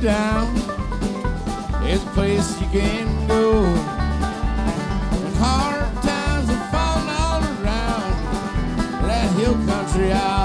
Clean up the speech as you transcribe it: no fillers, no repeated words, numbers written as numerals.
down. There's a place you can go when hard times are falling all around. That hill country out